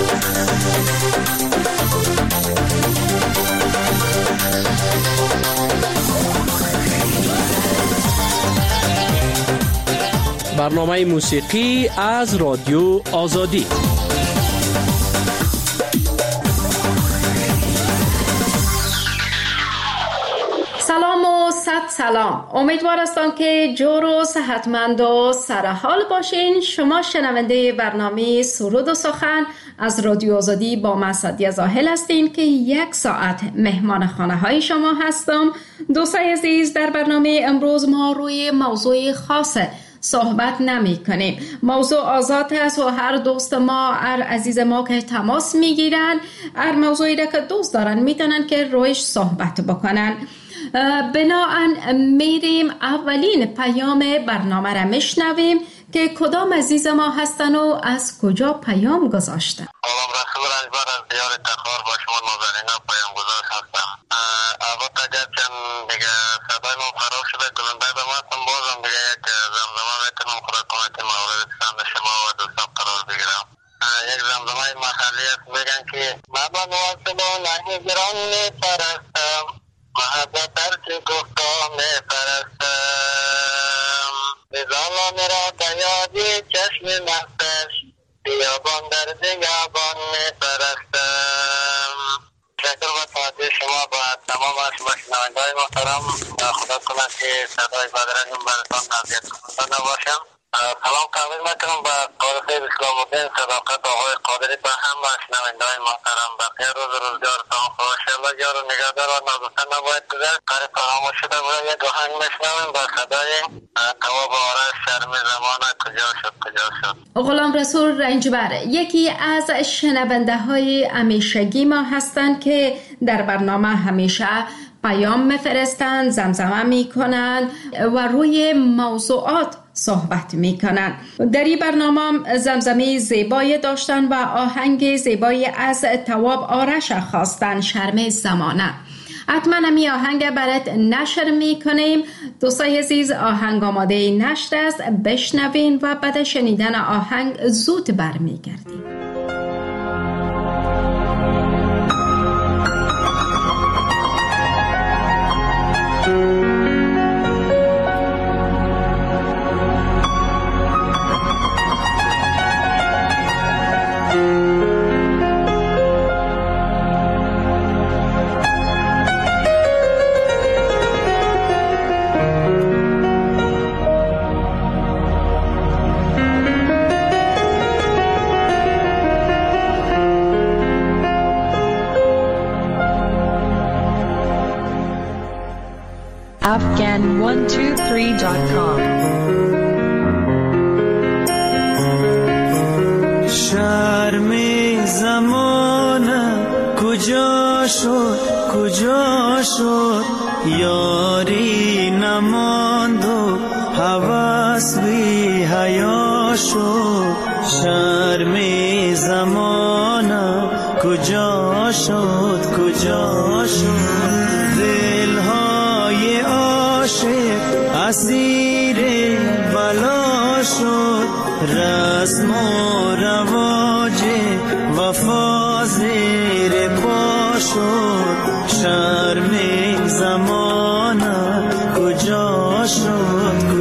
برنامه موسیقی از رادیو آزادی. سلام و صد سلام. امیدوار هستم که جور و صحتمند و سرحال باشین. شما شنونده برنامه سرود و سخن از رادیو آزادی با من سعدیه زاهل هستین که 1 ساعت مهمان خانه های شما هستم. دوستای عزیز، در برنامه امروز ما روی موضوع خاصه صحبت نمی کنیم. موضوع آزاد است و هر دوست ما، هر عزیز ما که تماس میگیرن، هر موضوعی را که دوست دارن میتونن که رویش صحبت بکنن. بنابراین میریم اولین پیام برنامه را میشنویم که کدام عزیز ما هستن و از کجا پیام گذاشتن. سلام، رسول رنجبر از دیار تخار با شما نازنین پیام گذاشت هستم. البته گرچه دیگه صدای من خراب شده، گلنده دم هستم، بازم دیگه یک زمزمه میکنم خدا کنه که مورد پسند شما و دوستان قرار بگیرم. یک زمزمه محلی است، میگن که من واصل و نهجران میپرستم، محبت هرچی گفتا میپرستم، نظام را دیادی چشم مستش، بیابان در بیابان میپرستم. شکر و توجه شما با تمام شنونده‌های محترم. خدا کنه که صدای بدرنگم براتان اذیت کننده نباشم. سلام تقدیم میکنم به قادری اسلام الدین صداقت آقای قادری، به همه شنونده‌های محترم. بقیه روزگارتان خوش، الله یار و نگهدار و نازنین نباید گذشت. قریب فراموش شده بود، یک آهنگ میشنویم با صدای تواب آرش، شرم زمانه کجا شد. غلام رسول رنجبر یکی از شنونده های همیشگی ما هستند که در برنامه همیشه پیام میفرستند، زمزمه میکنند و روی موضوعات صحبت میکنند. در این برنامه زمزمه زیبایی داشتن و آهنگ زیبایی از تواب آرش خواستن، شرم زمانه. حتما همی آهنگ برات نشر میکنیم. دوستای عزیز، آهنگ آماده نشر است، بشنوین و بعد شنیدن آهنگ زود برمیگردیم. Afghan123.com. شرم زمانه کجا شد یاری نماند و هوس بی حیا شد. شرم زمانه کجا شد دلهای عاشق اسیر بلا شد. رسم و رواج وفا زیر پا شد. شرم زمانه کجا شد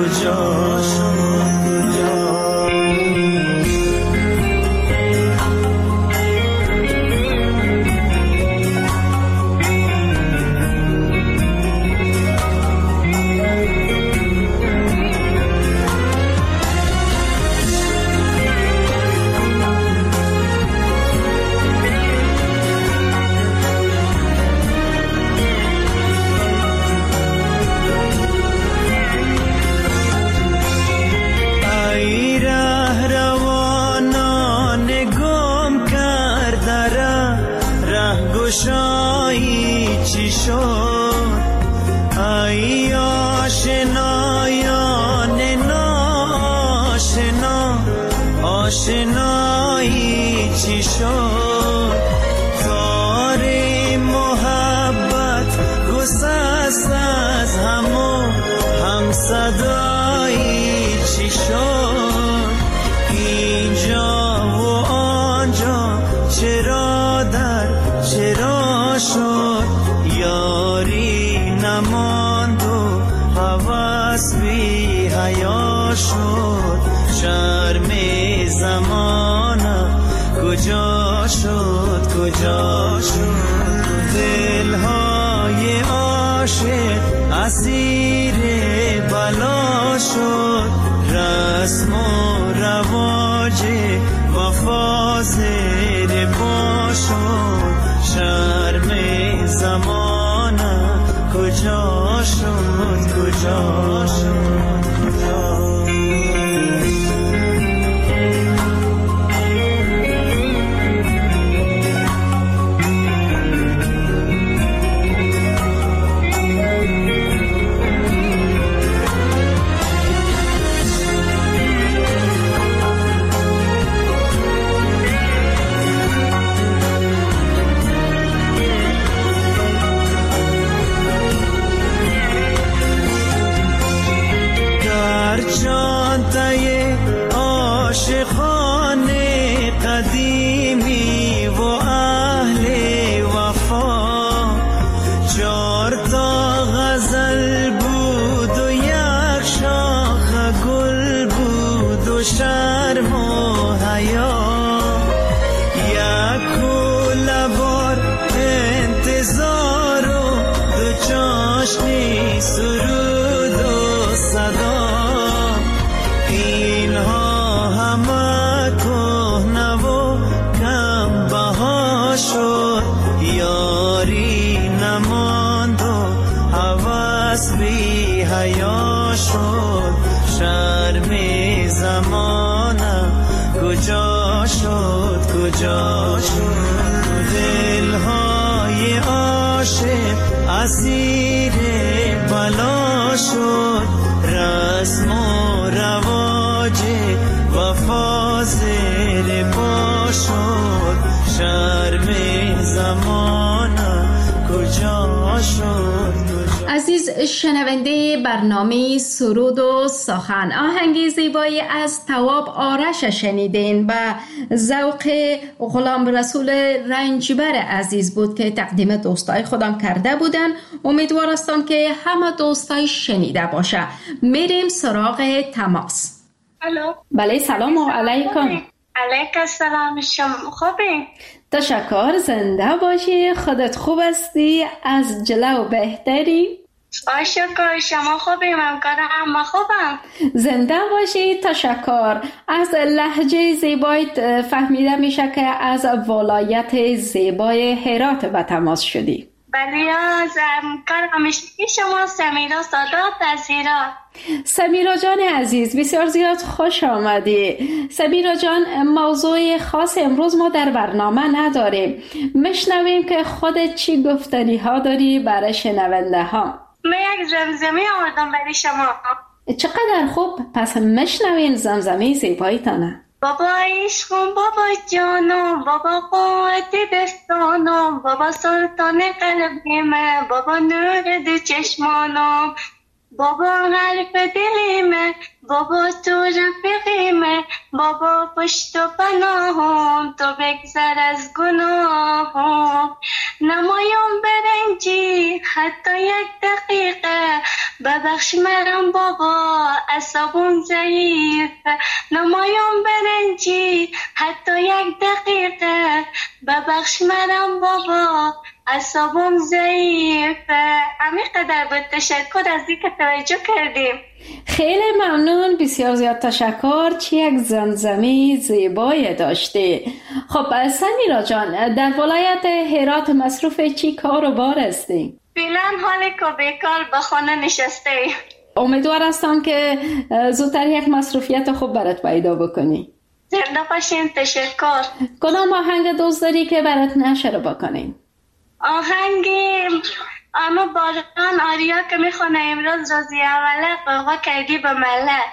آشنایی چی شد؟ کار محبت گسست از هم صدایی چی شد؟ اینجا و آنجا چرا شد یاری نماند و هوس بی حیا شد شرم زمانه کجا شد دلهای عاشق اسیر بلا شد رسم و رواج وفا زیر پا شد شرم زمانه کجا شد عاشقان قدیمی و اهل وفا 4 تا غزل بود و 1 شاخ گل بود و شرم و حیا 1 کوله بار انتظار و 2 چاشنی سرود و صدا شد یاری نماند و هوس بی حیا شد شرم زمانه کجا شد دلهای عاشق اسیر بلا شد رسم و رواج وفا زیر پا شد شرم زمانه کجا شد عزیز شنونده برنامه سرود و سخن، آهنگ زیبایی از تواب آرش شنیدین و ذوق غلام رسول رنجبر عزیز بود که تقدیم دوستای خودم کرده بودن. امیدوار هستم که همه دوستای شنیده باشه. میریم سراغ تماس. الو. بله سلام علیکم. علیکم السلام، شما خوبی؟ تشکر، زنده باشی. خودت خوب هستی؟ از جلو بهتری؟ شکر، شما خوبی؟ من همه خوبم. زنده باشی. تشکر. از لهجه زیبایت فهمیده میشه که از ولایت زیبای هرات به تماس شدی. بله، از همیشگی شما سمیرا سادات از هرات. سمیرا جان عزیز، بسیار زیاد خوش آمدی. سمیرا جان، موضوع خاص امروز ما در برنامه نداریم. مشنویم که خودت چی گفتنی ها داری برای شنونده ها. من یک زمزمه آوردم برای شما. چقدر خوب، پس مشنویم زمزمه زیبایتانه. بابا عشقم، بابا جانم، بابا قوت دستانم، بابا سلطان قلبیمه، بابا نور دو چشمانم، بابا حرف دلیمه، بابا تو رفیقیمه، بابا پشت و پناهم، تو بگذر از گناهم. نمایم برنجی حتی 1 دقیقه، ببخش مرم بابا عصبم ضعیفه. نمایم برنجی حتی 1 دقیقه، ببخش مرم بابا عصبم ضعیفه. همینقدر بود. تشکر از اینکه توجه کردیم. خیلی ممنون، بسیار زیاد تشکر. چه یک زمزمه زیبایی داشتی. خب سمیرا جان، در ولایت هرات مصروف چی کار و بار هستی؟ فعلا حال که بیکار به خانه نشسته. امیدوار هستم که زودتر یک مصروفیت خوب برات پیدا بکنی. زنده باشین. تشکر. کدام آهنگ دوست داری که برات نشر بکنیم؟ آهنگی اما باران آریا که میخونه امروز روزی اوله قوقا کردی به ملت.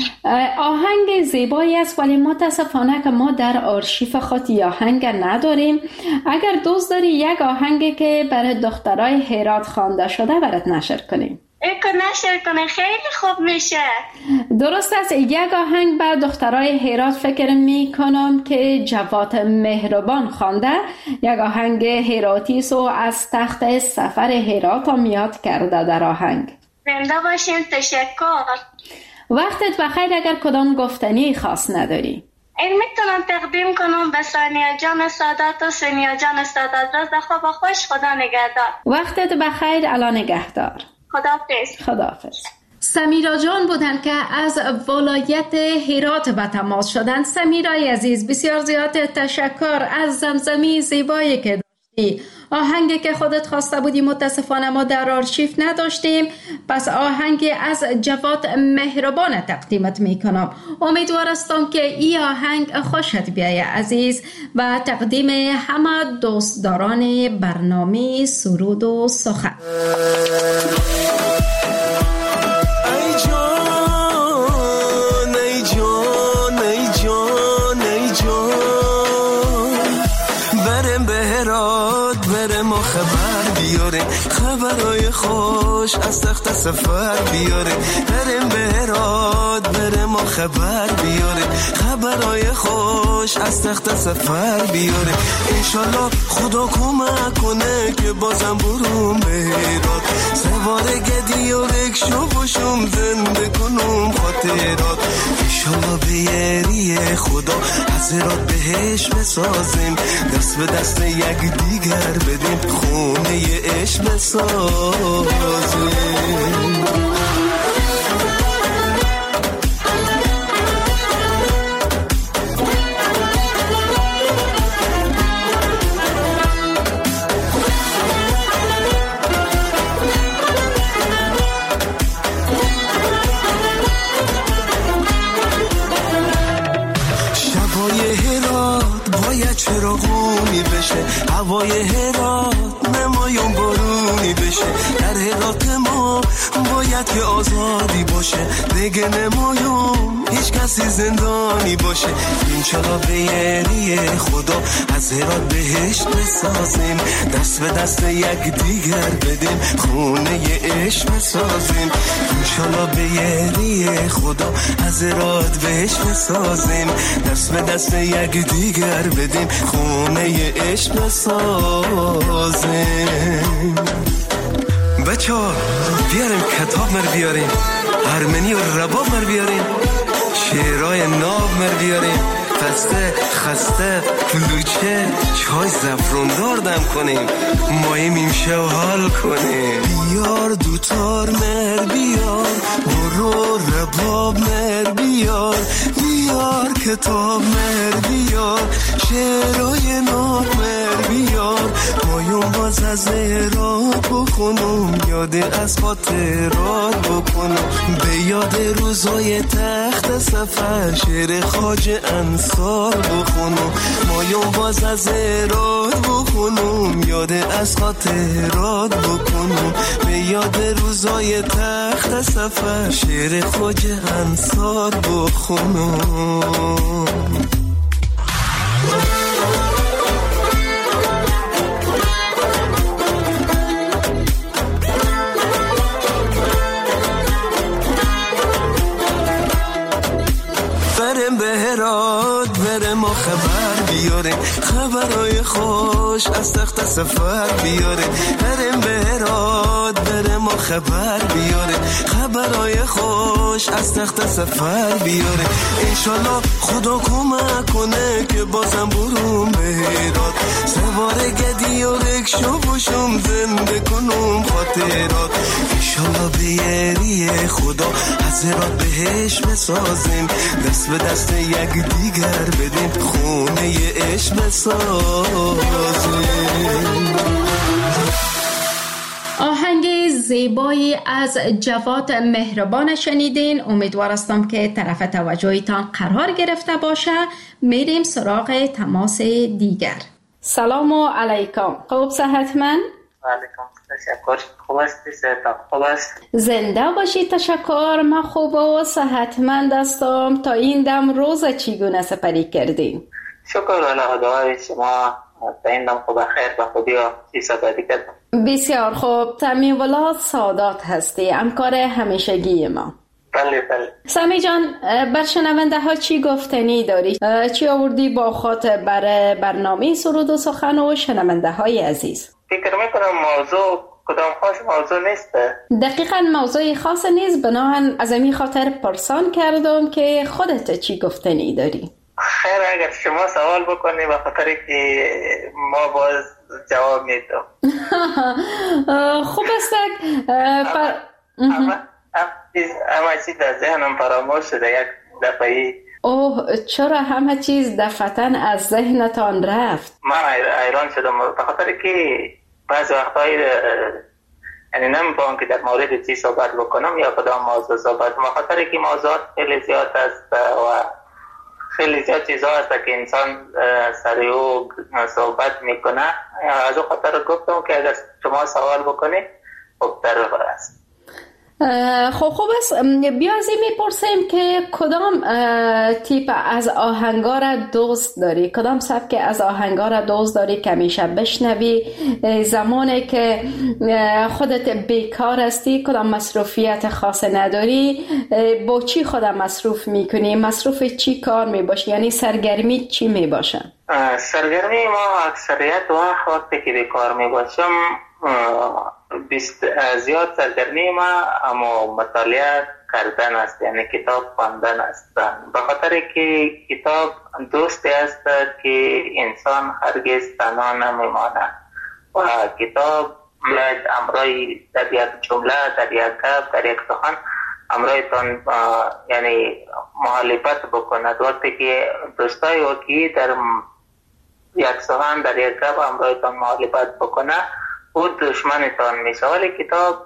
آهنگ زیبایی است، ولی متاسفانه که ما در آرشیف خود آهنگ نداریم. اگر دوست داری یک آهنگی که برای دخترای هرات خوانده شده برات نشر کنیم. ای که نشر کنه خیلی خوب میشه. درست است. یک آهنگ بر دخترای هرات فکر می کنم که جواد مهربان خوانده، یک آهنگ هراتی سو از تخت سفر هرات هم یاد کرده در آهنگ. زنده باشین. تشکر. وقتت بخیر. اگر کدام گفتنی خاص نداری این میتونم تقدیم کنم به ثانیه جان سادات و سنیا جان سادات. روز خوب و خوش. خدا نگهدار. وقتت بخیر. الان نگهدار. خداحافظ. خداحافظ. سمیرا جان بودند که از ولایت هرات به تماس شدند. سمیرای عزیز بسیار زیاد تشکر از زمزمی زیبایی که داشتی. آهنگی که خودت خواسته بودی متاسفانه ما در آرشیف نداشتیم، پس آهنگی از جواد مهربان تقدیمت میکنم. امیدوار هستم که این آهنگ خوشت بیاید عزیز و تقدیم همه دوستداران برنامه سرود و سخن. خبرای خوش از تخت سفر بیاره، بریم به هرات بریم و خبر بیاره، خبرای خوش از تخت سفر بیاره. انشالله خدا کمک کنه که بازم بروم به هرات، سوار گدی و رکشو باشم زنده کنم خاطرات. انشالله به یاری خدا از هرات بهش بسازیم، دست به دست یک دیگر بدیم، خونه عشق بسازیم. شبای هرات باید چراغونی بشه، هوای هرات نمایون بارونی بشه، در هرات ما باید که آزادی باشه، دیگه نمایون هیچ کسی زندانی باشه. انشالله به یاری خدا از هرات بهشت بسازیم، دست به دست یک دیگر بدیم، خونه عشق بسازیم. انشالله به یاری خدا از هرات بهشت بسازیم، دست به دست یک دیگر بدیم، خونه عشق بسازیم. بچه ها بیاریم کتاب مر بیاریم، ارمنی و رباب مر بیاریم، شعرهای ناب مر بیاریم، پسته خسته کلوچه چای زفروندار دم کنیم، ماییم شو حال کنیم. بیار دوتار مر بیار، برو رباب مر بیار، بیار کتاب مر بیار، شعرهای ناب مر بیار، مایون باز از هرات بخونم، یاد از خاطرات بکنم، به یاد روزای تخت سفر شعر خواجه انصار بخونم، مایون باز از هرات بخونم، یاد از خاطرات بکنم، به یاد روزای تخت سفر شعر خواجه انصار بخونم. بریم به هرات بریم و خبر بیاره، خبرای خوش از تخت سفر بیاره، بریم به هرات بریم و خبر بیاره، خبرای خوش از تخت سفر بیاره. انشالله خدا کمک کنه که بازم بروم به هرات، سوار گدی و رکشو باشم زنده کنم خاطرات. انشالله به یاری خدا از هرات بهش بسازیم، دست به دست یک دیگر بدیم، خونه عشق بسازیم. آهنگ زیبایی از جواد مهربان شنیدین. امیدوار هستم که طرف توجهتان قرار گرفته باشه. میریم سراغ تماس دیگر. سلام علیکم. خوب صحتمند؟ علیکم تشکر. خوب هستی؟ خوب است؟ زنده باشی. تشکر. من خوب و صحتمند هستم. تا این دم روز چگونه سپری کردین؟ شکر الله. دعای شما تا این دم خوب خیر و خوبی و چیز دیگر. بسیار خوب. سمیع الله سادات هستی، همکار همیشگی ما. بله بله. سمیع جان، بر شنونده ها چی گفتنی داری؟ چی آوردی با خاطر بر برنامه سرود و سخن و شنونده های عزیز؟ فکر میکنم موضوع کدام خاص موضوع نیست. دقیقاً موضوع خاص نیست، بناهن از این خاطر پرسان کردم که خودت چی گفتنی داری؟ خیر، اگر شما سوال بکنی به خاطر که ما باز جواب میدم. خوب است. همه چیز در ذهنم فراموش شده یک دفعی. اوه، چرا همه چیز دفعتاً از ذهنتان رفت؟ من حیران شدم به خاطر که بعض وقتایی یعنی نمی‌فهمم که در مورد چی صحبت بکنم یا کدام موضوع صحبت، به خاطر که موضوعات خیلی زیاد است و خیلی زیاد چیزا هست که انسان سریع صحبت میکنه. از اون خاطر گفتم که اگر شما سوال بکنید خوبتر است. خوب است. بیا از این میپرسیم که کدام تیپ از آهنگا را دوست داری؟ کدام سبک از آهنگا را دوست داری که همیشه بشنوی زمانی که خودت بیکار هستی، کدام مصروفیت خاص نداری؟ با چی خودت مصروف میکنی؟ مصروف چی کار میباشی؟ یعنی سرگرمی چی میباشه؟ سرگرمی ما اکثریت وقتی که بیکار میباشم زیاد سرگرمی ما اما مطالعه کردن است، یعنی کتاب خواندن است. به خاطر که کتاب دوستی است که انسان هرگز تنها نمیماند و کتاب امرای در یک جمله، در یک گپ، در یک سخن امرایتان یعنی مخالفت بکند. وقتی که دوستای واقعی در یک سخن، در یک گپ امرایتان مخالفت بکنه او دشمنتان میشه، ولی کتاب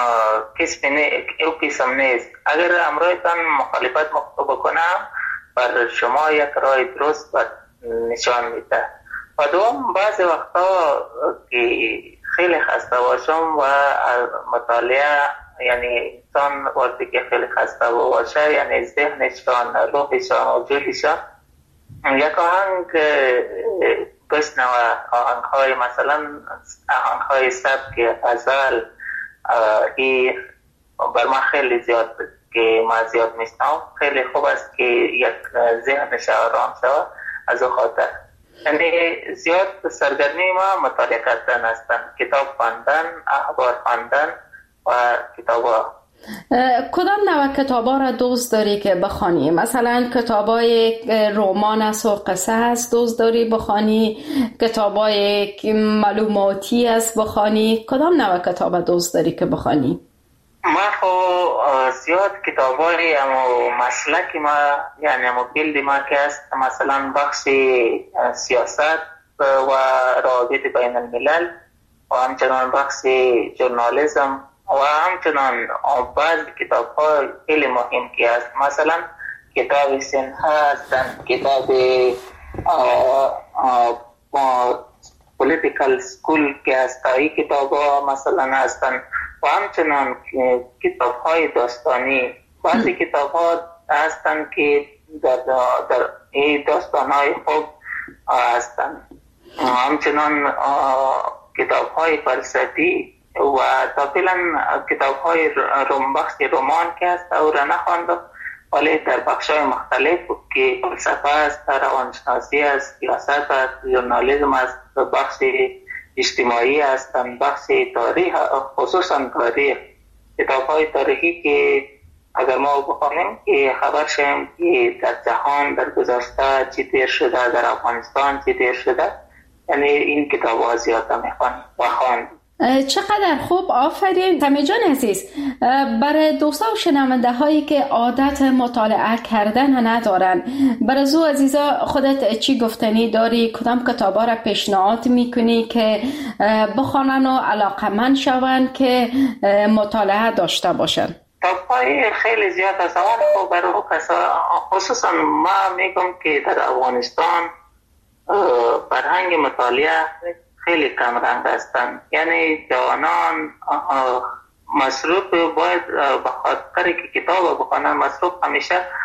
قسم نیست. اگر امرایتان مخالفت بکنم بر شما یک راه درست نشان میده. و دوم بعضی وقتا که خیلی خسته باشم و مطالعه، یعنی انسان وقتی که خیلی خسته باشه یعنی ذهنشان، روحشان، وجودشان یک آهنگ بشنوه، آهنگ‌های مثلا آهنگ‌های سبک غزل، این بر من خیلی زیاد که من زیاد میشنوم، خیلی خوب است که یک ذهنش آرام شود. از اون خاطر یعنی زیاد سرگرمی ما مطالعه کردن هستن، کتاب خواندن، اخبار خواندن و کتاب‌ها. کدام نوع کتابا را دوست داری که بخوانی؟ مثلا کتابای رمان است و قصه است دوست داری بخوانی؟ کتابای معلوماتی است بخوانی؟ کدام نوع کتاب دوست داری که بخوانی؟ ما خو زیاد کتابای اما مسلک ما، یعنی اما بیلد ما که است، مثلا بخش سیاست و روابط بین الملل و همچنان بخش ژورنالیسم و همچنان بعض کتاب ها خیلی مهم که است، مثلا کتاب سنه هستند، کتاب پولیتیکل سکول که است، این کتاب ها مثلا هستند و همچنان کتاب های داستانی. بعضی کتاب ها هستند که در این داستان های خوب هستند، همچنان کتاب های فلسفی و طبعا کتاب های بخش رمان که است او را نخواندم، ولی در بخش های مختلف که فلسفه است، روانشناسی است، سیاست است، ژورنالیسم است، بخش اجتماعی است، بخش تاریخ، خصوصا تاریخ، کتاب های تاریخی که اگر ما بخوانیم که خبر شیم که در جهان در گذشته چی دیر شده، در افغانستان چی دیر شده، یعنی این کتاب ها زیاده میخوان و خواند. چقدر خوب، آفرین. سمیع جان عزیز، برای دوستا و شنونده هایی که عادت مطالعه کردن ندارن، برای زو عزیزا خودت چی گفتنی داری؟ کدام کتابا را پیشنهاد میکنی که بخوانن و علاقمند شون که مطالعه داشته باشن؟ کتاب‌های خیلی زیاد است، اما برای خصوصا ما میگم که در افغانستان فرهنگ مطالعه خیلی کم رنگ هستند، یعنی جوانان مصروف باید به خاطر که کتاب بخوانن، مصروف همیشه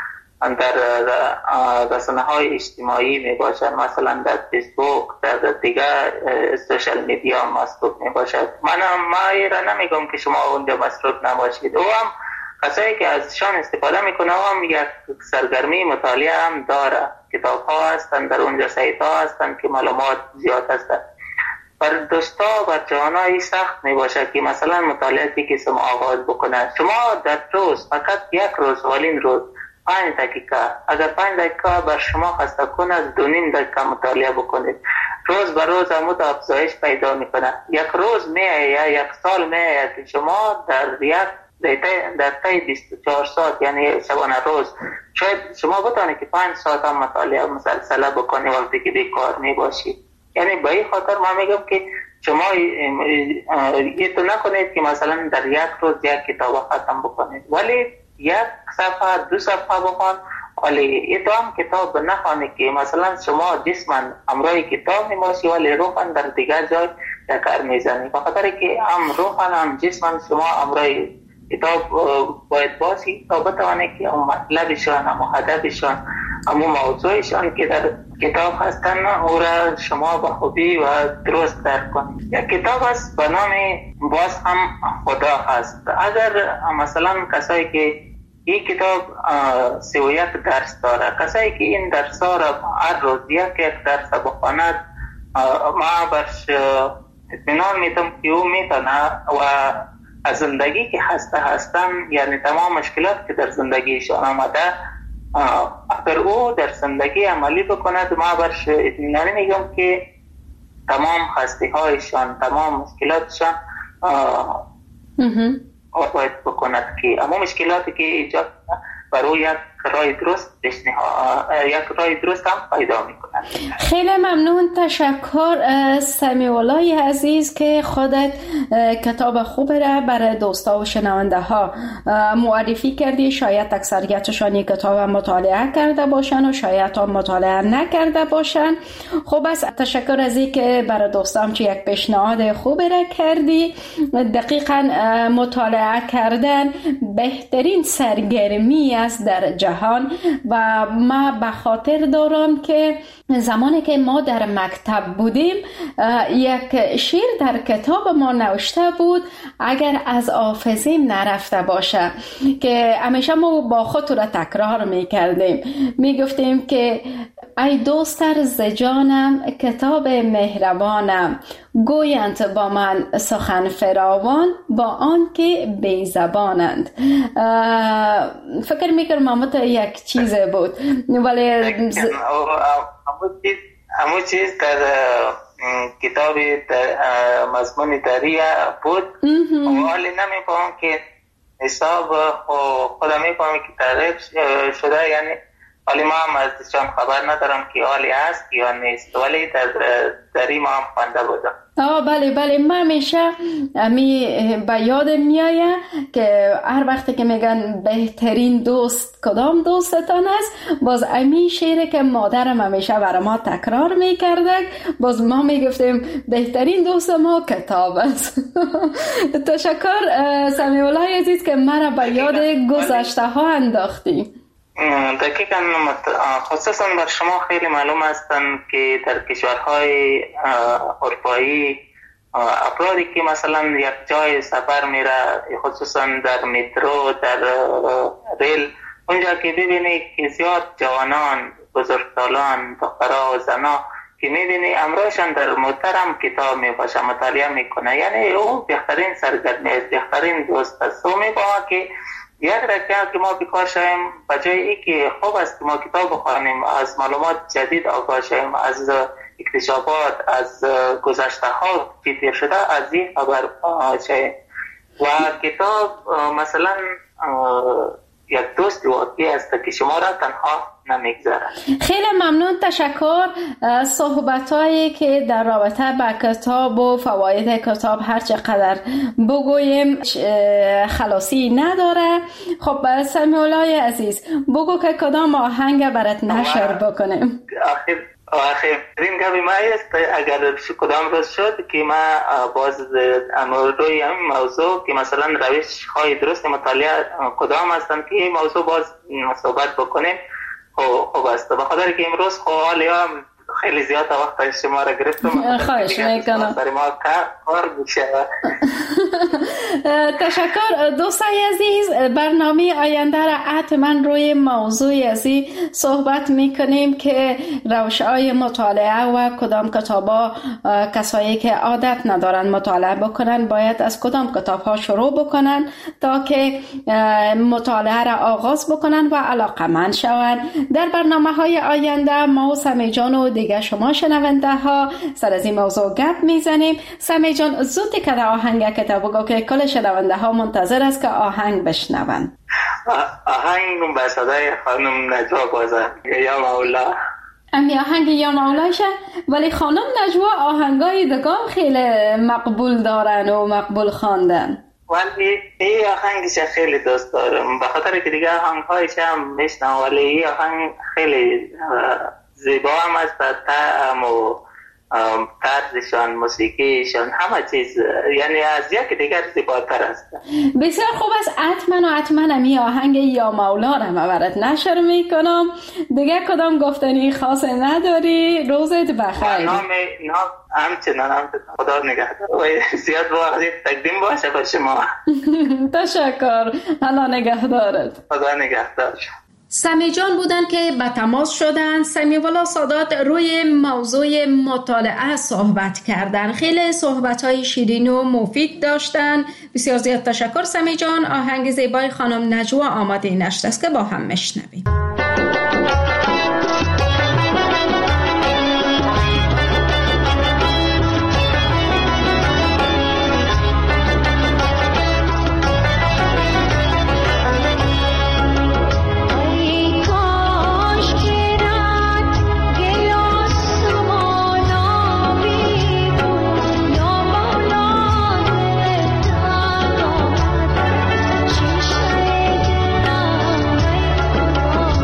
در رسانه‌های اجتماعی می باشد، مثلا در فیسبوک، در دیگر سوشال میدیا مصروف می باشد. ما را نمیگم که شما اونجا مصروف نباشید. او هم کسایی که ازشان استفاده میکنه هم یک سرگرمی مطالعه هم داره. کتاب ها هستند در اونجا، سایت ها هستند که معلومات زیاد هستند. بر دوستا و جوانایی سخت می باشد که مثلا مطالعاتی که شما آغاز بکنه. شما در روز فقط یک روز ولین روز 5 دقیقه، اگر 5 دقیقه بر شما خسته کنه از 2.5 دقیقه مطالعه بکنید، روز به روز عمود افزایش پیدا میکنه. یک روز میآید، یک سال میآید که شما در طی 24 ساعت یعنی شبانه روز شاید شما بتونید که 5 ساعت هم مطالعه مسلسله بکنید وقتی که بیکار میباشید. یعنی به این خاطر ما میگم که شما تو نکنید که مثلا در یک روز یک کتاب ختم بکنید، ولی یک صفحه 2 صفحه بخون، ولی این هم کتاب نخوانید که مثلا شما جسمن همراه کتاب میباشی ولی روحن در دیگر جای کار میزنید. بخاطر که هم روحن هم جسمن شما همراه کتاب باید باشی تا بتوانید که اون مطلبشان، اون هدفشان، اون موضوعشان که در کتاب هستن او را شما به خوبی و درست درک کنید. یک کتاب هست به نام باز هم خدا هست. اگر مثلا کسایی که این کتاب 31 درس داره، کسایی که این درس ها را هر روز یک درس بخواند، ما برش اطمینان میتونم که او میتونه و از زندگی که هستن یعنی تمام مشکلات که در زندگیشان آمده اگر او در زندگی عملی بکند، ما برش اطمینانی میگم که تمام خسته هایشان، تمام مشکلاتشان باید بکند که اما مشکلاتی که ایجاد برای یک راه درست یک راه درست هم پیدا میکنند. خیلی ممنون، تشکر سمیعالله عزیز که خودت کتاب خوب را برای دوستا و شنونده ها معرفی کردی. شاید اکثریتشان این کتاب مطالعه کرده باشن و شاید هم مطالعه نکرده باشن. خب از تشکر از این که برای دوستام چه یک پیشنهاد خوب را کردی. دقیقاً مطالعه کردن بهترین سرگرمی است در جهان و ما به خاطر دارم که زمانی که ما در مکتب بودیم یک شعر در کتاب ما نوشته بود، اگر از حافظیم نرفته باشه، که همیشه ما با خود را تکرار میکردیم، میگفتیم که ای دوستر ز جانم کتاب مهربانم، گویند با من سخن فراوان با آن که بی زبانند. فکر میکنم امت یک چیز بود، ولی همون چیز در کتاب مضمون دریه بود، ولی نمیفهم که حساب خودم میفهم که تعریف شده، یعنی ولی ما هم ازشان خبر ندارم که حالی هست یا نیست، ولی در این ما هم خونده بودم. بله من همیشه به یاد میآید که هر وقتی که میگن بهترین دوست کدام دوستتان است، باز امی شعری که مادرم همیشه برای ما تکرار میکرده، باز ما میگفتیم بهترین دوست ما کتاب است. تشکر سمیعالله عزیز که مرا به یاد گذشته ها انداختی. دقیقاً، خصوصا بر شما خیلی معلوم هستند که در کشورهای اروپایی افرادی که مثلا یک جای سفر میره، خصوصا در مترو، در ریل، اونجا که ببینی که زیاد جوانان، بزرگسالان، دخترها و زنا که میبینی امروزشان در محترم کتاب میباشه، مطالعه میکنه، یعنی او بهترین سرگرمی است، بهترین دوست است. او میباشه که یک رکعت که ما بیکار شویم، بجای ای که خوب است که ما کتاب بخوانیم، از معلومات جدید آگاه شویم، از اکتشافات، از گذشته ها که دیر شده از این خبر شویم. و کتاب مثلا یک دوست واقعی است که شما را تنها نمیگذاره. خیلی ممنون، تشکر. صحبتایی که در رابطه با کتاب و فواید کتاب هر چقدر بگویم خلاصی نداره. خب سمیعالله عزیز، بگو که کدام آهنگ برات نشر بکنیم. آخرین گپی ما است، اگر کدام روز شد که ما باز روی همین موضوع که مثلا روش های درست مطالعه کدام هستند که این موضوع باز صحبت بکنیم. خوب است. به خاطر که امروز حالی هم خیلی زیاد وقت شما را گرفتم. خواهش میکنم. برای ما کار میشه. تشکر دوستای عزیز. برنامه آینده را حتما روی موضوع ازی صحبت میکنیم که روش‌های مطالعه و کدام کتابا کسایی که عادت ندارن مطالعه بکنن باید از کدام کتابها شروع بکنن تا که مطالعه را آغاز بکنن و علاقمند شوند. در برنامه‌های آینده ما و سمی جان و دیگه شما شنونده ها سر از این موضوع گپ میزنیم. سمی جان زودی که آهنگ کتاب بگو که کل شنونده ها منتظر است که آهنگ بشنون. آهنگ به صدای خانم نجوا بازن یا مولا. امی آهنگ یا مولاشه، ولی خانم نجوا آهنگای دگام خیلی مقبول دارن و مقبول خواندن. ولی این آهنگش خیلی دوست دارم به خاطر که دیگه آهنگهایش هم میشنم، ولی این آهنگ خیلی زیبا هم است. طعم و طرزشان، موسیقیشان، همه چیز یعنی از یک دیگر زیباتر است. بسیار خوب است. حتما امی آهنگ یا مولا را برات نشر میکنم. دیگه کدام گفتنی خاص نداری؟ روزت بخیر. نام همچنان خدا نگهدار و زیاد وقتی تقدیم باشه به شما. تشکر. الله نگهدارت. خدا نگهدار. سمی جان بودن که به تماس شدن. سمی والا سادات روی موضوع مطالعه صحبت کردن. خیلی صحبت‌های شیرین و مفید داشتن. بسیار زیاد تشکر سمی جان. آهنگ زیبای خانم نجوا آماده نشته است که با هم میشنویم. Oh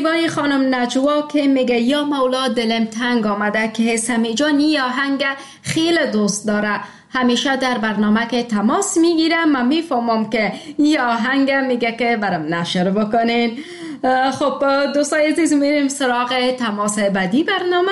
زیبای خانم نجوا که میگه یا مولا دلم تنگ آمده که سمی جان این آهنگ خیلی دوست داره، همیشه در برنامه که تماس میگیرم من میفهمم که این آهنگ میگه که برام نشر بکنین. خب دوستای عزیز میریم سراغ تماس بعدی برنامه.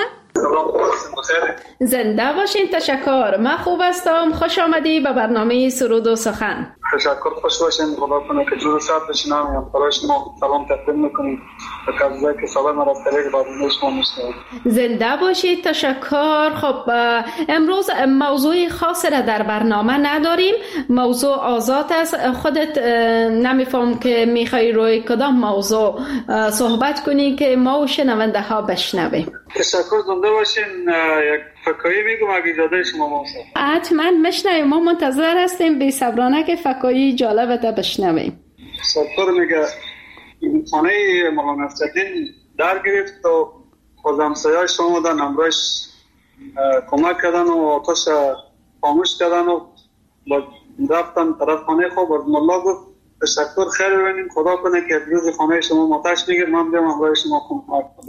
زنده باشین. تشکر. من خوب هستم. خوش آمدی به برنامه سرود و سخن. تشکر. خوش باشین. خدا کنه که جور ساعت بشینم برای شما سلام تقدیم میکنیم به کسایی که سلام را از طریق برنامه شما میشنوید. زنده باشید. تشکر. خب امروز موضوع خاصی را در برنامه نداریم، موضوع آزاد است. خودت نمیفهم که میخوای روی کدام موضوع صحبت کنی که ما و شنونده ها بشنویم. تشکر. زنده باشین. یک فکایی میگم اگه اجازه شما باشه. حتما بشنویم. ما منتظر هستیم بی صبرانه که فکایی جالب تا بشنویم. تشکر. میگه خانه مولانا نصرالدین در گرفت و خود همسایه‌اش شما در نمرش کمک کردن و آتش خاموش کردن و رفتن طرف خانه خوب. از مولا گفت تشکر، خیر ببینیم، خدا کنه که روز خانه شما ماتش میگیر من بیام همراه شما کمک کنم.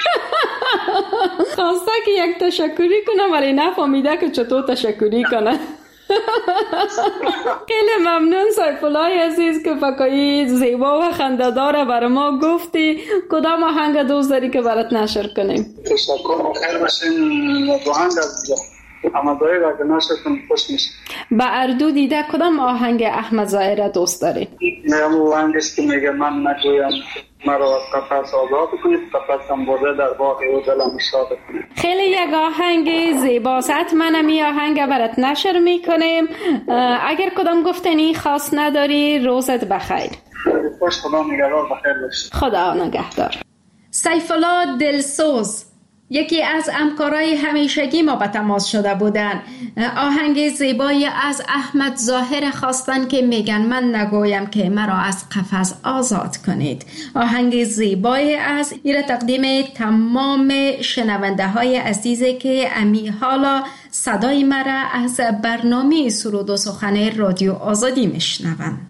خواسته که یک تشکری کنم ولی نفهمیده که چطور تشکری کنه. خیلی ممنون سیف الله عزیز که فکایی زیبا و خنده‌دار برای ما گفتی. کدام آهنگ دوست داری که برات نشر کنیم؟ تشکر. خیر باشین. دو آهنگ از احمد ظاهر اگه نشر کنیم خوش میشه. به اردو دیده کدام آهنگ احمد ظاهر دوست داری؟ اون آهنگش که میگه من نگویم مرا از قفس آزاد کنید، قفسم بوده در باغ او دلم شاد کنید. خیلی یک آهنگ زیباست. منم این آهنگ برات نشر میکنیم. اگر کدام گفتنی خاص نداری روزت بخیر. خوش. خدا نگهدار. بخیر باش. خدا نگهدار. سیف الله دلسوز یکی از همکارای همیشگی ما به تماس شده بودن. آهنگ زیبایی از احمد ظاهر خواستن که میگن من نگویم که مرا از قفس آزاد کنید. آهنگ زیبایی از ایره تقدیم تمام شنونده های عزیزی که امی حالا صدای مرا از برنامه سرود و سخن رادیو آزادی میشنون.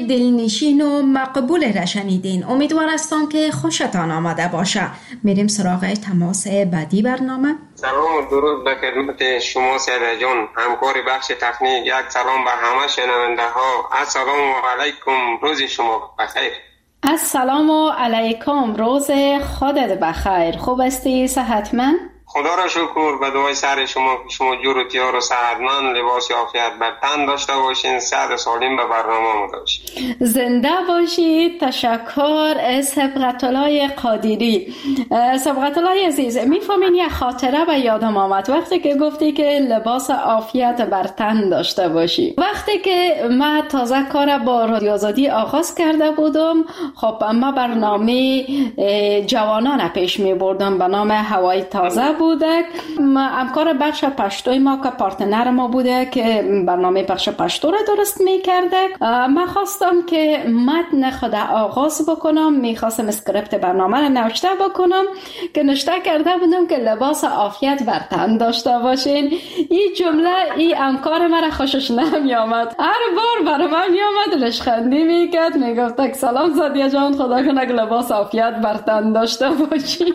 دلنشین و مقبول را شنیدین. امیدوار هستم که خوشتان آمده باشه. میریم سراغ تماس بعدی برنامه. سلام و درود به خدمت شما سیده جان، همکار بخش تکنیک. یک سلام به همه شنونده ها. السلام علیکم، روز شما بخیر. السلام علیکم، روز خودت بخیر. خوب هستی؟ صحتمند؟ خدا را شکر. به دعای سر شما که شما جور و تیار و صحتمند، لباس عافیت بر تن داشته باشین، صحت و سالم به برنامه داشتین. زنده باشید. تشکر. سبقت الله قادری. سبقت الله عزیز، میفهمین یه خاطره به یادم آمد وقتی که گفتی که لباس عافیت بر تن داشته باشی. وقتی که من تازه کار با رادیو آزادی آغاز کرده بودم، خب ما برنامه جوانان پیش می بردم به نام هوای تازه بودک. همکار بخش پشتوی ما که پارتنر ما بوده که برنامه بخش پشتو را درست میکرده، من خواستم که متن خود آغاز بکنم، میخواستم اسکریپت برنامه را نوشته بکنم که نوشته کرده بودم که لباس عافیت بر تن داشته باشین. این جمله این همکار من را خوشش نمی آمد، هر بار برای من می آمد لشخندی میکرد، میگفت سلام زادیه جان، خدا کنه که لباس عافیت بر تن داشته باشی.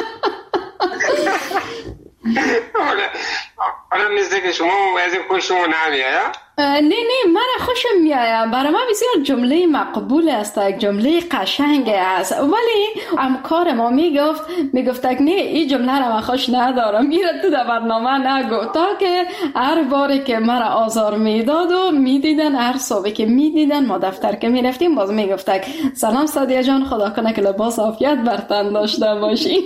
حالا میزده که شما از این خوش شما نمیاید؟ نه من خوشم میاید. برای من بسیار جمله مقبول است، یک جمله قشنگ است، ولی همکار ما میگفت نه این جمله را من خوش ندارم، میره تو در برنامه نگو، تا که هر باری که مرا آزار میداد و میدیدن، هر صبح که میدیدن ما دفتر که میرفتیم باز میگفت سلام سادیه جان، خدا کنه که لباس عافیت بر تن داشته باشی.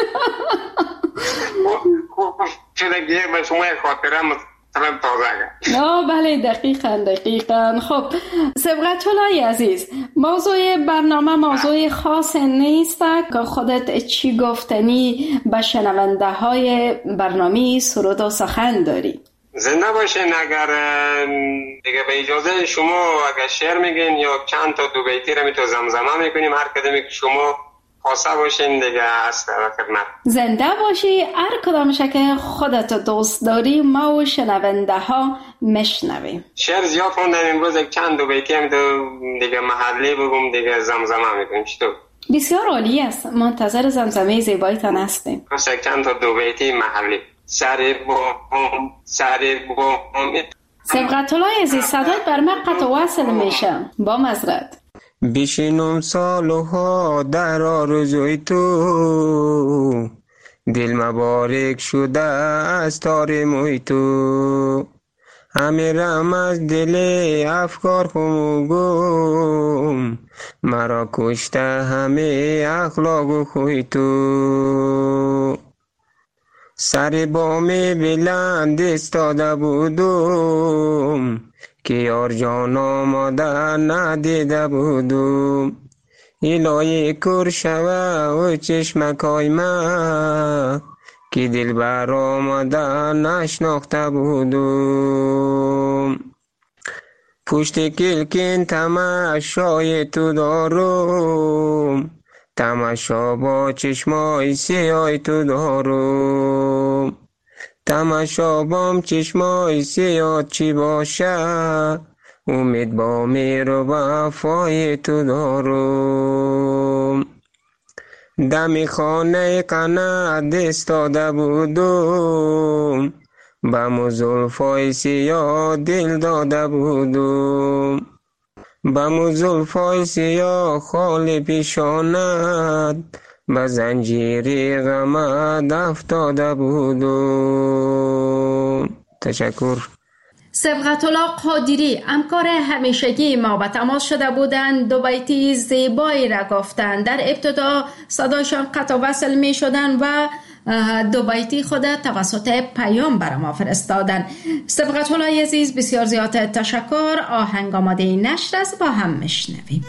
شده گیه به شما یک خاطره مثلا تازه. بله دقیقاً. خب سبقت الله عزیز، موضوع برنامه موضوع خاص نیست که خودت چی گفتنی به شنونده های برنامه سرود و سخن داری؟ زنده باشین. اگر دیگه به اجازه شما اگر شعر میگین یا چند تا دو بیتی را میتو زمزمه میکنیم، هر کدومی که شما خواسته باشین دیگه هست خدمت. زنده باشی. هر کدامشه که خودت دوست داری ما و شنونده ها مشنویم. شعر زیاد خوندم امروز، یک چند دو بیتی هم دیگه محلی بگم دیگه زمزمه میکنیم. چطور؟ بسیار عالی است، منتظر زمزمه زیبایتان هستیم. پس یک چند تا دو بیتی محلی. سر بام سبقت الله عزیز، صدات بر من قطع وصل میشه، با معذرت. بشینم سالها در آرزوی تو، دل مبارک شده از تار موی تو، همه رم از دل افکار خموگم، مرا کشته همه اخلاق و خوی تو. سر بام بلند استاده بودم که یار جان آماده ندیده بودم، الهی کر شوه و چشمکای من که دل بر آماده نشناخته بودم. پشت کلکین تماشای تو دارم، تماشا با چشمای سیای تو دارم، تماشا بام چشمای سیاد چی باشه، امید با میر و وفای تو دارم. دم خانه قنات استاده بودم، بم و زلفای سیاه دل داده بودم، بم و زلفای سیاه خال پیشانت، به زنجیر غمت افتاده بودم. تشکر. سبقت الله قادری، همکار همیشگی ما به تماس شده بودند، دو بیتی زیبایی را گفتند. در ابتدا صداشان قطع وصل می شدن و دو بیتی خود توسط پیام برای ما فرستادن. سبقت الله عزیز، بسیار زیاد تشکر. آهنگ آماده نشر است، با هم میشنویم.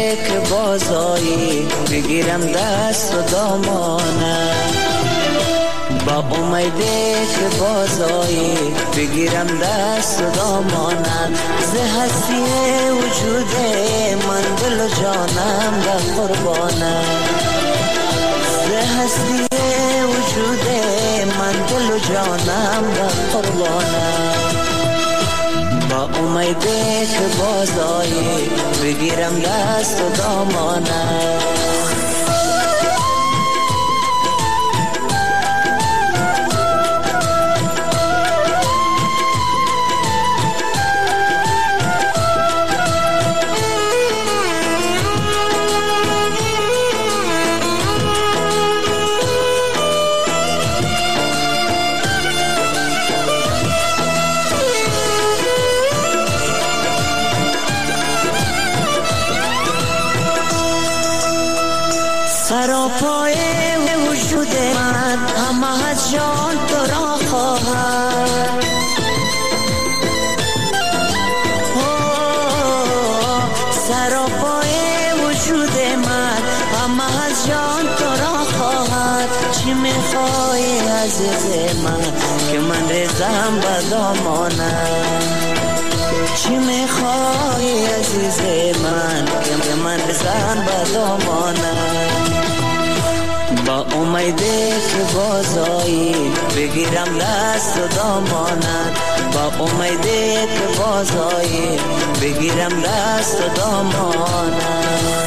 که بازایی بگیرم دست و دامانم، با امیده که بازایی بگیرم دست و دامانم. ز هستی وجود من دل و جانم در قربانم، ز هستی وجود من دل و جانم در قربانم. با امیده که بازایی بگیرم دست و دامانم. سراپای وجود من همه از جان تو را خواهد، سراپای وجود من همه از جان تو را خواهد. چی میخوای عزیز من که من ریزم به دامانم، چی میخوای عزیز من که من ریزم به دامانم. با امیده که بازایی بگیرم دست و دامانم، با امیده که بازایی بگیرم دست و دامانم.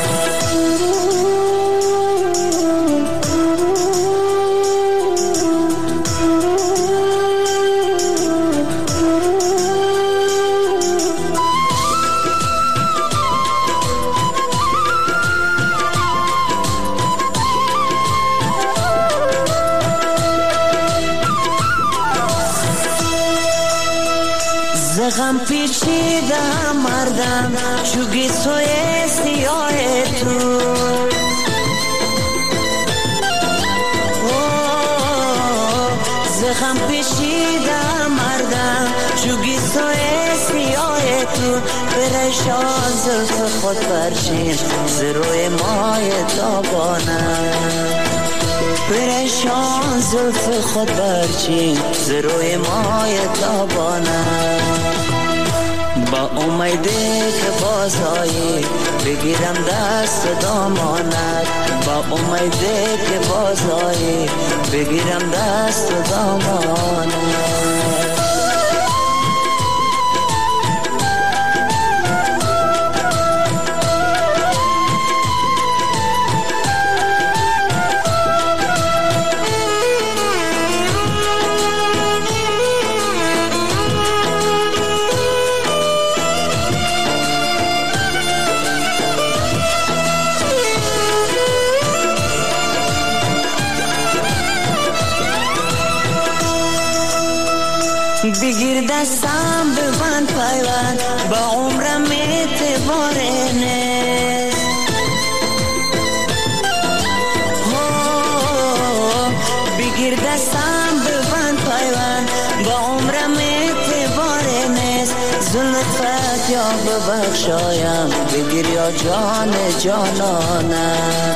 غم پیچیده مردم چوگی سوی سیاه تو، زغم پیچیده مردم چوگی سوی سیاه تو. پریشان زلف خود برچین ز روی مای تابانم، پریشان زلف خود برچین ز روی مای تابانم. با امیده که بازایی بگیرم دست دامانت، با امیده که بازایی بگیرم دست دامانت. بگیر دستم ببند پیوند با عمرم اعتبار نیست، بگیر دستم ببند پیوند با عمرم اعتبار نیست. زلفت یا ببخشایم بگیر یا جان جانانم،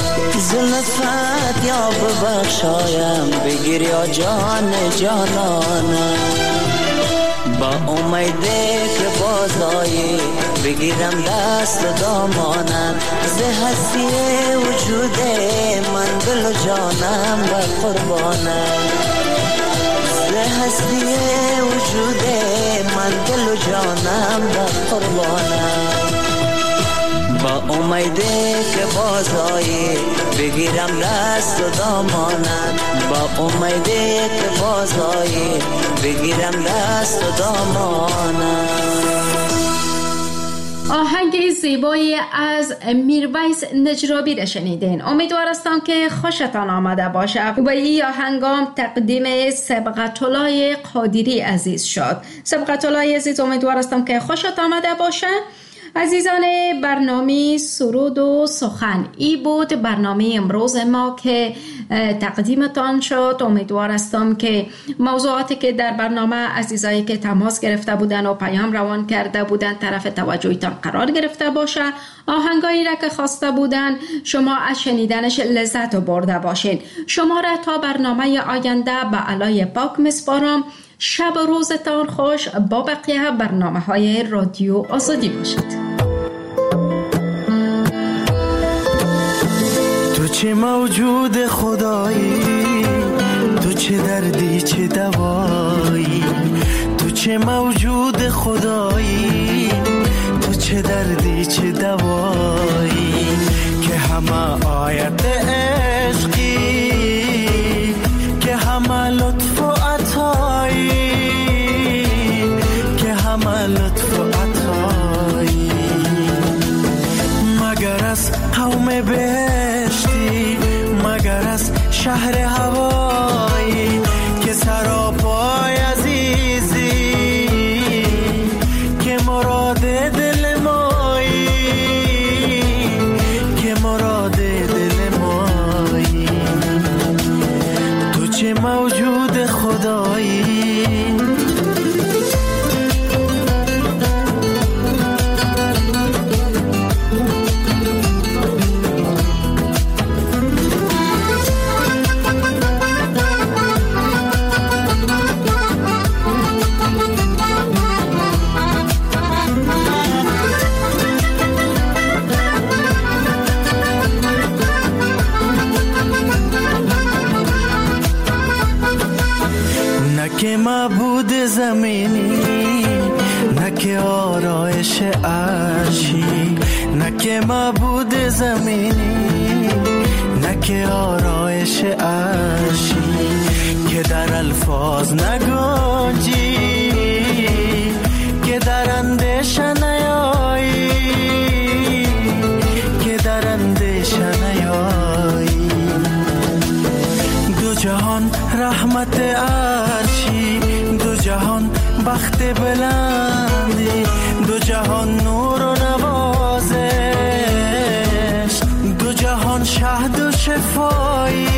زلفت یا ببخشایم بگیر یا جان جانانم. با امیده که بازایی بگیرم دست دامانم، ز هستی وجود من دل و جانم و قربانم، ز هستی وجود من دل و جانم و قربانم. با امیده که بازایی بگیرم دست و دامانم، با امیده که بازایی بگیرم دست و دامانم. آهنگ زیبایی از میرویس نجرابی را شنیدین. امیدوارستم که خوشتان آمده باشه و این آهنگام تقدیم سبقت‌الله قادری عزیز شد. سبقت‌الله عزیز امیدوارستم که خوشت آمده باشه عزیزان برنامه سرود و سخن، ای بود برنامه امروز ما که تقدیمتان شد. امیدوار هستم که موضوعاتی که در برنامه عزیزایی که تماس گرفته بودن و پیام روان کرده بودن طرف توجهتان قرار گرفته باشه. آهنگایی را که خواسته بودن شما از شنیدنش لذت برده باشین. شما را تا برنامه آینده به علای پاک میسپارم. شب و روزتان خوش. با بقیه برنامه‌های رادیو آزادی باشید. تو چه موجود خدایی، تو چه دردی چه دوایی، تو چه موجود خدایی، تو چه دردی چه دوایی، که همه آیت عشقی، که همه لطف و عطایی، که همه لطف و عطایی، مگر از قوم بهشتی، مگر از شهر هوایی، که سراپای عزیزی، که مراد دل مایی، که مراد دل مایی، تو چه موجود خدایی. که معبود زمینی، نه که آرایش عرشی، نه که معبود زمینی، نه که آرایش عرشی، که در الفاظ نگنجی، که در اندیشه نیایی، که در اندیشه نیایی، دو جهان رحمت عرشی، دو جهان بخت بلندی، دو جهان نور و نوازش، دو جهان شهد و شفایی،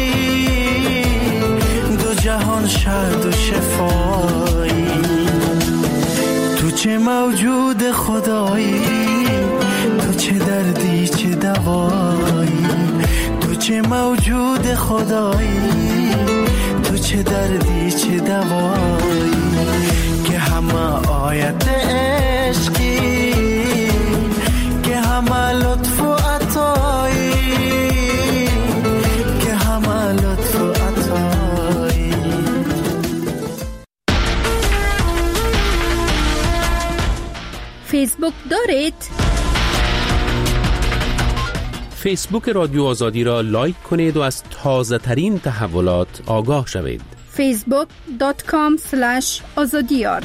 دو جهان شهد و شفایی، تو چه موجود خدایی، تو چه دردی چه دوایی، تو چه موجود خدایی، تو چه دردی چه دوایی، که همه آیت عشقی، که همه لطف و عطایی، که همه لطف و عطایی. فیسبوک دارید؟ فیسبوک رادیو آزادی را لایک کنید و از تازه ترین تحولات آگاه شوید. facebook.com/azadiyar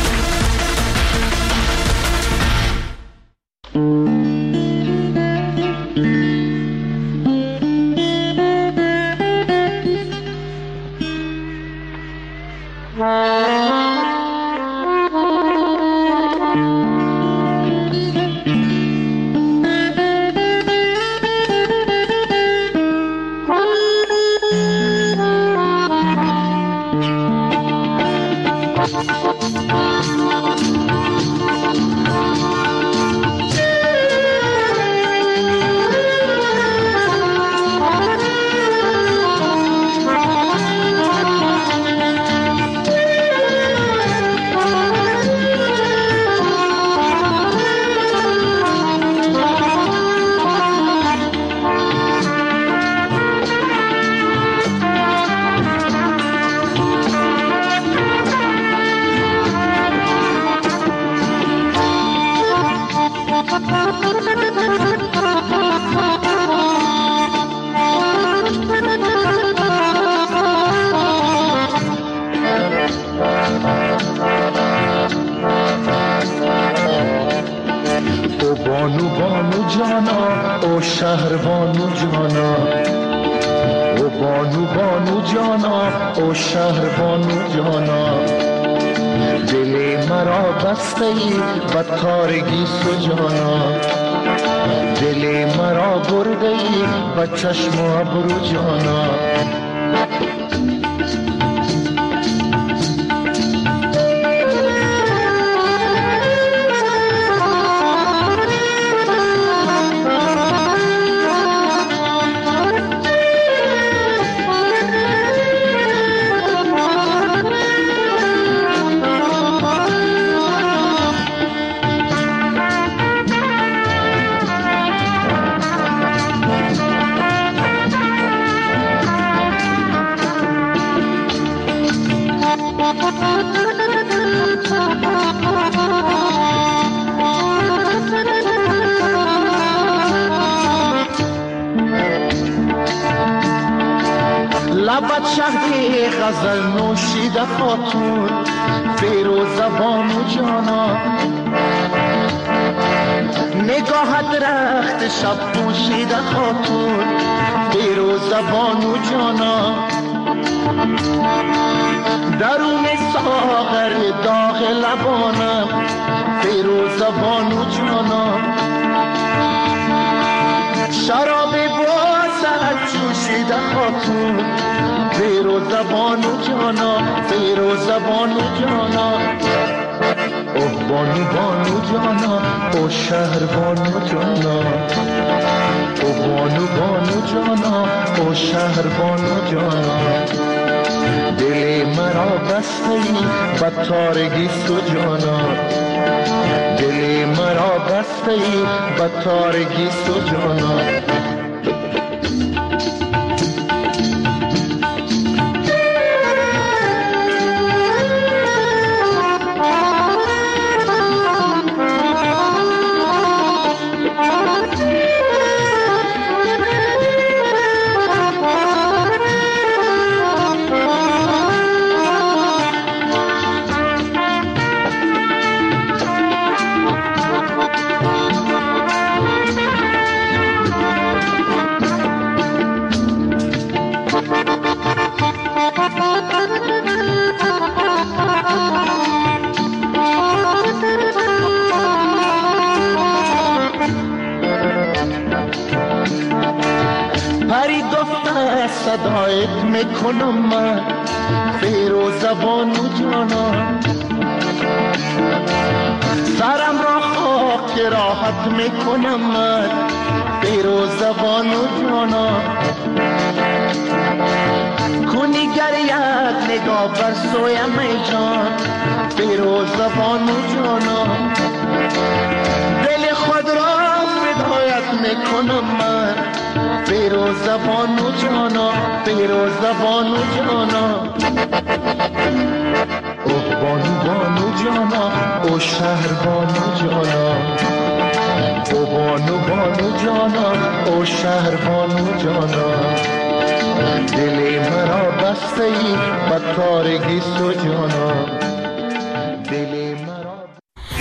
بانو بانو جانا او شهر بانو جانا، او بانو بانو جانا او شهر بانو جانا، دل مرا بسته ای و تارگی سجانا، دل مرا برده ای و چشم و ابرو جانا. لبت شهد غزل نوشیده خاتون، فیروز زبان و جانا، نگاهت رخت شب پوشیده خاتون، فیروز زبان و جانا. درون ساغر داغ لبانم، فیروز زبان و جانا. شراب بازت جوشیده خاتون، فیروز زبان و جانا، فیروز زبان و جانا. اوه بانو بانو جانا، او شهر بانو جانا، او بانو بانو جانا، او شهر بانو جانا. دل مرا بسته ای و تارگی سجانا، دل مرا بسته ای و تارگی سجانا. صدایت میکنم من، فیروز زبان و جانا. سرم را خاک راحت میکنم من، فیروز زبان و جانا. کنی گریت نگاه بر سویم ای جان، فیروز زبان و جانا. دل خود را فدایت میکنم من، فیروز زبان و جانا، فیروز زبان و جانا. اوه بانو بانو جانا، او شهر بانو جانا، او بانو بانو جانا، او شهر بانو جانا. دل مرا بسته ای و تارگی سجانا،